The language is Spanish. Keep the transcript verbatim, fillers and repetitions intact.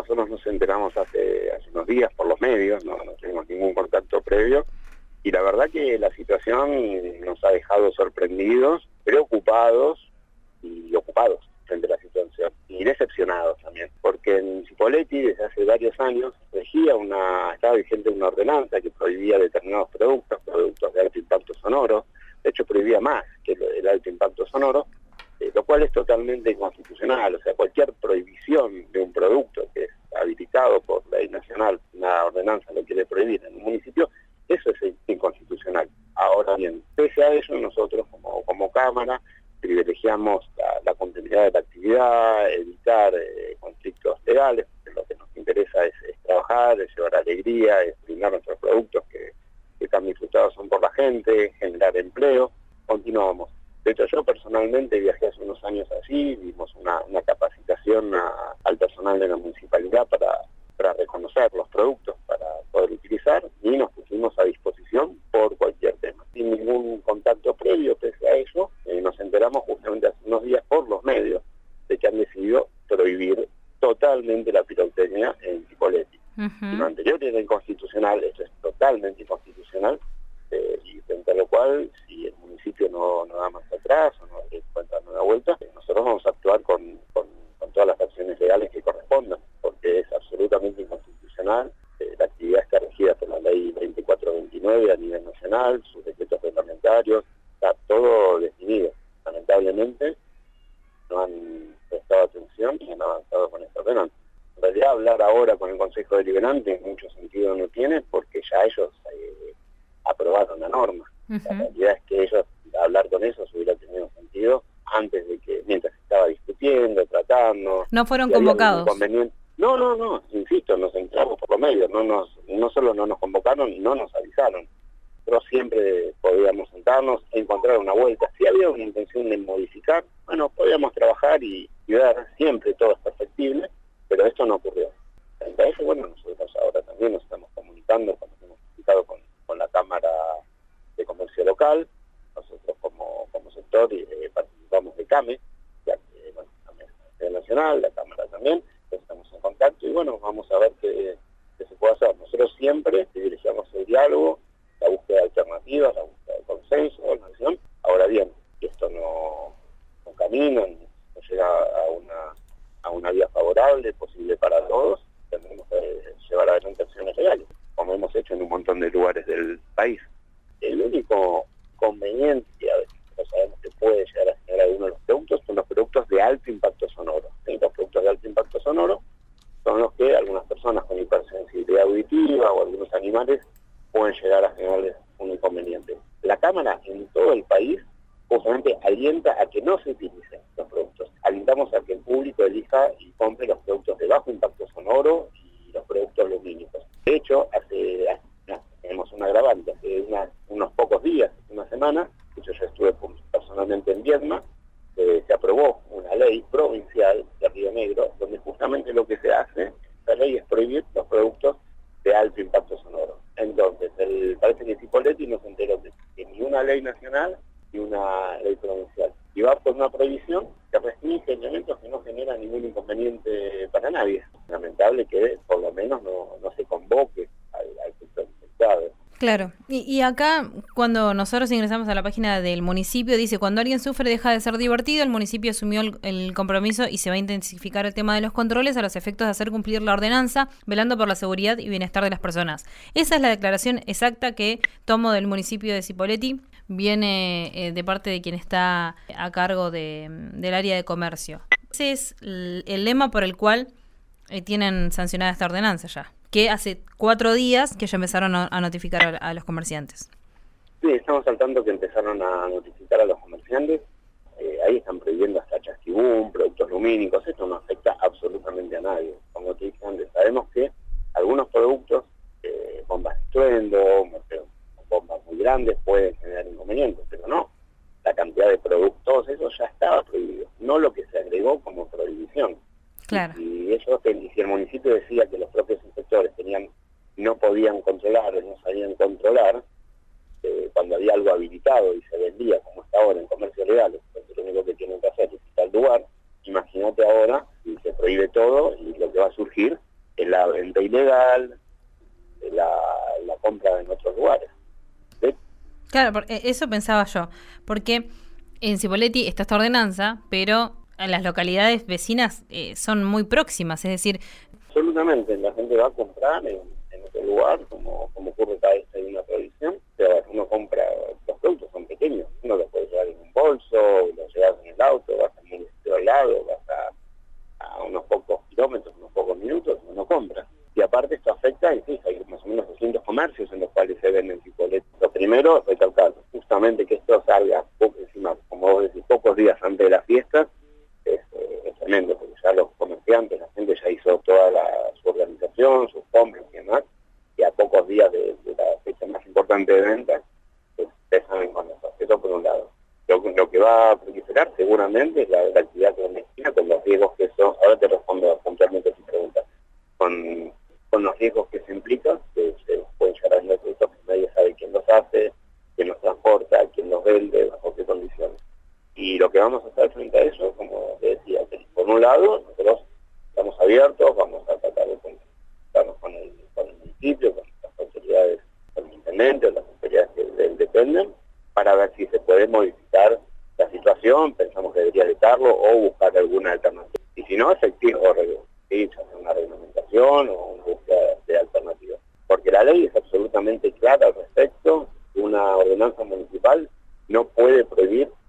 Nosotros nos enteramos hace, hace unos días por los medios, no, no tuvimos ningún contacto previo, y la verdad que la situación nos ha dejado sorprendidos, preocupados y ocupados frente a la situación, y decepcionados también, porque en Cipolletti desde hace varios años regía una, estaba vigente una ordenanza que prohibía determinados productos, productos de alto impacto sonoro, de hecho prohibía más que el alto impacto sonoro, eh, lo cual es totalmente inconstitucional. O sea, cualquier prohibición de un producto que es habilitado por ley nacional, una ordenanza lo quiere prohibir en un municipio, eso es inconstitucional. Ahora bien, pese a eso, nosotros como, como Cámara privilegiamos la, la continuidad de la actividad, evitar eh, conflictos legales, porque lo que nos interesa es, es trabajar, es llevar alegría, es brindar nuestros productos que, que tan disfrutados son por la gente, generar empleo. Continuamos. De hecho, yo personalmente viajé hace unos años allí, dimos una, una capacitación a, al personal de la municipalidad para, para reconocer los productos, para poder utilizar, y nos pusimos a disposición por cualquier tema. Sin ningún contacto previo, pese a eso, eh, nos enteramos justamente hace unos días por los medios de que han decidido prohibir totalmente la pirotecnia en Cipolletti. Uh-huh. Lo anterior era inconstitucional, esto es totalmente inconstitucional, eh, y frente a lo cual, si el municipio no, no da más atrás o no encuentra una vuelta, eh, nosotros vamos a actuar con, con, con todas las acciones legales que correspondan, porque es absolutamente inconstitucional. Eh, la actividad está regida por la ley veinticuatro veintinueve a nivel nacional, sus decretos reglamentarios, está todo definido. Lamentablemente no han prestado atención y han avanzado con esta ordenanza. En realidad, hablar ahora con el Consejo Deliberante en mucho sentido no tiene, porque ya ellos eh, aprobaron la norma. Uh-huh. La realidad es que ellos, hablar con ellos hubiera tenido sentido antes de que, mientras estaba discutiendo, tratando. No fueron convocados. No, no, no, insisto, nos entramos por los medios, no nos, no solo no nos convocaron, no nos avisaron. Pero siempre podíamos sentarnos, encontrar una vuelta. Si había una intención de modificar, bueno, podíamos trabajar y, y ver, siempre todo es perfectible, pero esto no ocurrió. Frente a eso, bueno, nosotros ahora también nos estamos comunicando, nos hemos comunicado con, con la Cámara de Comercio Local, nosotros como, como sector eh, participamos de CAME, ya que, bueno, también es nacional, la Cámara también, estamos en contacto y bueno, vamos a ver qué, qué se puede hacer. Nosotros siempre privilegiamos el diálogo, la búsqueda de alternativas, la búsqueda de consenso, la acción. Ahora bien, si esto no, no camina, no llega a una, a una vía favorable, posible para todos, tendremos que llevar adelante acciones legales, como hemos hecho en un montón de lugares del país. El único conveniente, a veces no sabemos que puede llegar a generar algunos de los productos, son los productos de alto impacto sonoro. ¿Sí? Los productos de alto impacto sonoro son los que algunas personas con hipersensibilidad auditiva o algunos animales pueden llegar a generarles un inconveniente. La Cámara en todo el país justamente alienta a que no se utilicen los productos. Alentamos a que el público elija y compre los productos de bajo impacto sonoro y los productos lumínicos. De hecho, hace, no, tenemos un agravante, hace una, unos pocos días, una semana, de hecho yo estuve personalmente en Viedma, eh, se aprobó una ley provincial de Río Negro, donde justamente lo que se hace, la ley es prohibir los productos de alto impacto sonoro. Entonces, el, parece que Cipolletti no se enteró de que ni una ley nacional ni una ley provincial. Y va por una prohibición que restringe elementos que no generan ningún inconveniente para nadie. Lamentable que por lo menos no, no se convoque al, al sector infectado. Claro, y, y acá cuando nosotros ingresamos a la página del municipio dice, cuando alguien sufre deja de ser divertido, el municipio asumió el, el compromiso y se va a intensificar el tema de los controles a los efectos de hacer cumplir la ordenanza, velando por la seguridad y bienestar de las personas. Esa es la declaración exacta que tomo del municipio de Cipolletti, viene eh, de parte de quien está a cargo de, del área de comercio. Ese es el, el lema por el cual eh, tienen sancionada esta ordenanza ya, que hace cuatro días que ya empezaron a notificar a, a los comerciantes. Sí, estamos al tanto que empezaron a notificar a los comerciantes. Eh, ahí están prohibiendo hasta chasquibún, productos lumínicos. Esto no afecta absolutamente a nadie. Como te dije antes, sabemos que algunos productos, eh, bombas de estruendo, bombas muy grandes, pueden generar inconvenientes, pero no. La cantidad de productos, eso ya estaba prohibido. No lo que se agregó como prohibición. Claro. Y eso, y si el municipio decía que los propios inspectores tenían, no podían controlar o no sabían controlar, eh, cuando había algo habilitado y se vendía, como está ahora en comercio legal, entonces lo único que tienen que hacer es quitar el lugar. Imagínate ahora si se prohíbe todo y lo que va a surgir la venta ilegal, la, la compra en otros lugares. ¿Sí? Claro, porque eso pensaba yo, porque en Cipolletti está esta ordenanza, pero las localidades vecinas eh, son muy próximas, es decir... Absolutamente, la gente va a comprar en, en otro lugar, como, como ocurre cada vez que hay una prohibición, pero uno compra, los productos son pequeños, uno los puede llevar en un bolso, los llevas en el auto, vas al municipio al lado, vas a, a unos pocos kilómetros, unos pocos minutos, uno compra. Y aparte esto afecta, y sí, hay más o menos doscientos comercios en los cuales se venden Cipolletti. Lo primero, recalcar justamente que esto salga poco encima, como vos decís, pocos días antes de las fiestas, es, eh, es tremendo, porque ya los comerciantes, la gente ya hizo toda la, su organización, sus compras y demás, y a pocos días de, de la fecha más importante de venta, pues empiezan con eso. Eso por un lado. Lo, lo que va a proliferar seguramente es la, la actividad clandestina, con los riesgos que eso, ahora te respondo puntualmente a tu pregunta, con, con los riesgos que se implican, que se pueden llegar a vender productos que nadie sabe quién los hace, quién los transporta, quién los vende, bajo qué condiciones. Y lo que vamos a hacer frente a eso, como te decía, que por un lado, nosotros estamos abiertos, vamos a tratar de contactarnos con el, con el municipio, con las autoridades, con el intendente, o las autoridades que de él dependen, para ver si se puede modificar la situación, pensamos que debería evitarlo, o buscar alguna alternativa. Y si no, efectivo, sí, hacer una reglamentación o una búsqueda de alternativas. Porque la ley es absolutamente clara al respecto, una ordenanza municipal no puede prohibir